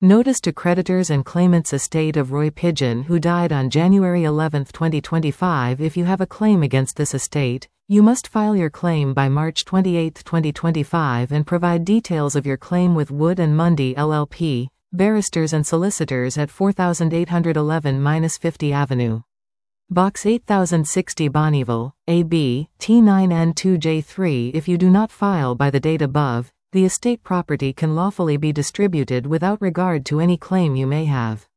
Notice to creditors and claimants estate of Roy Pigeon who died on January 11, 2025. If you have a claim against this estate, you must file your claim by March 28, 2025 and provide details of your claim with Wood & Mundy LLP, barristers and solicitors at 4811-50 Avenue. Box 8060 Bonneville, AB, T9N2J3. If you do not file by the date above, the estate property can lawfully be distributed without regard to any claim you may have.